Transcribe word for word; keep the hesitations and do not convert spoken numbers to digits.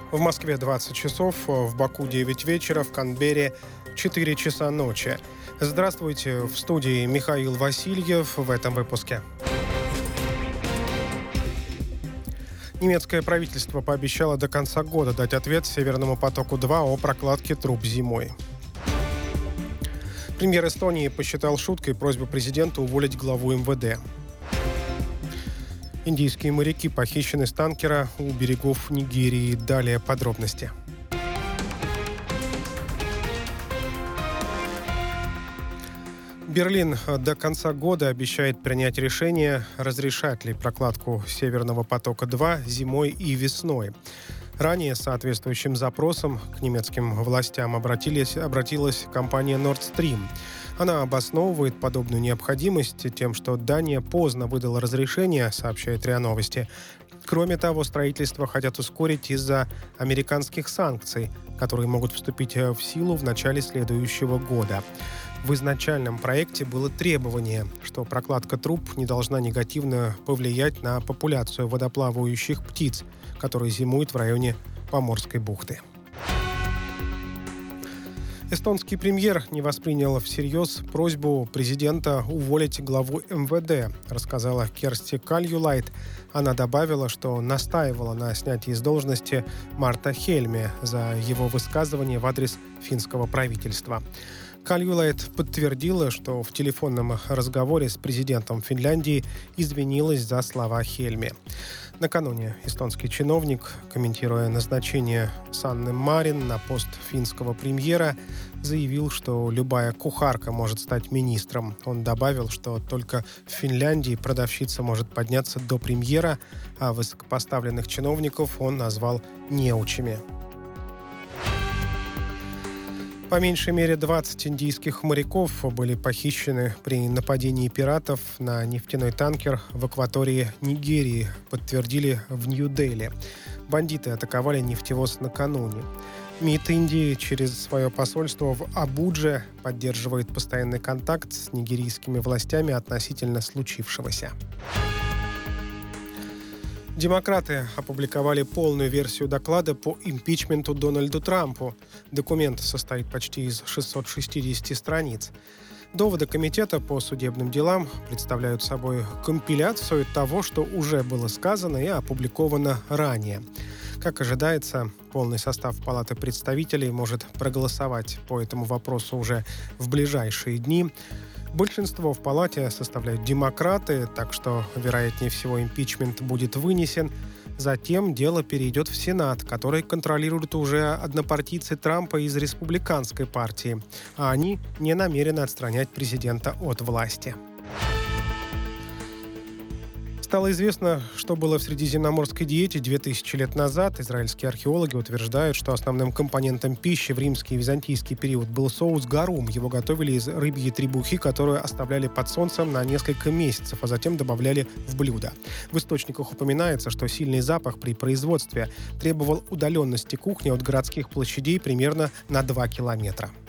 В Москве двадцать часов, в Баку девять вечера, в Канберре четыре часа ночи. Здравствуйте, в студии Михаил Васильев в этом выпуске. Немецкое правительство пообещало до конца года дать ответ «Северному потоку-два» о прокладке труб зимой. Премьер Эстонии посчитал шуткой просьбу президента уволить главу эм вэ дэ. Индийские моряки похищены с танкера у берегов Нигерии. Далее подробности. Берлин до конца года обещает принять решение, разрешать ли прокладку «Северного потока-два» зимой и весной. Ранее с соответствующим запросом к немецким властям обратились, обратилась компания Nord Stream. Она обосновывает подобную необходимость тем, что Дания поздно выдала разрешение, сообщает РИА Новости. Кроме того, строительство хотят ускорить из-за американских санкций, которые могут вступить в силу в начале следующего года. В изначальном проекте было требование, что прокладка труб не должна негативно повлиять на популяцию водоплавающих птиц, которые зимуют в районе Поморской бухты. Эстонский премьер не воспринял всерьез просьбу президента уволить главу эм вэ дэ, рассказала Керсти Кальюлайд. Она добавила, что настаивала на снятии с должности Марта Хельме за его высказывание в адрес финского правительства. Кальюлайд подтвердила, что в телефонном разговоре с президентом Финляндии извинилась за слова Хельме. Накануне эстонский чиновник, комментируя назначение Санны Марин на пост финского премьера, заявил, что любая кухарка может стать министром. Он добавил, что только в Финляндии продавщица может подняться до премьера, а высокопоставленных чиновников он назвал неучами. По меньшей мере двадцать индийских моряков были похищены при нападении пиратов на нефтяной танкер в акватории Нигерии, подтвердили в Нью-Дели. Бандиты атаковали нефтевоз накануне. МИД Индии через свое посольство в Абудже поддерживает постоянный контакт с нигерийскими властями относительно случившегося. Демократы опубликовали полную версию доклада по импичменту Дональду Трампу. Документ состоит почти из шестисот шестидесяти страниц. Доводы комитета по судебным делам представляют собой компиляцию того, что уже было сказано и опубликовано ранее. Как ожидается, полный состав Палаты представителей может проголосовать по этому вопросу уже в ближайшие дни. Большинство в Палате составляют демократы, так что, вероятнее всего, импичмент будет вынесен. Затем дело перейдет в Сенат, который контролируют уже однопартийцы Трампа из республиканской партии, а они не намерены отстранять президента от власти. Стало известно, что было в средиземноморской диете две тысячи лет назад. Израильские археологи утверждают, что основным компонентом пищи в римский и византийский период был соус гарум. Его готовили из рыбьей требухи, которую оставляли под солнцем на несколько месяцев, а затем добавляли в блюдо. В источниках упоминается, что сильный запах при производстве требовал удаленности кухни от городских площадей примерно на два километра.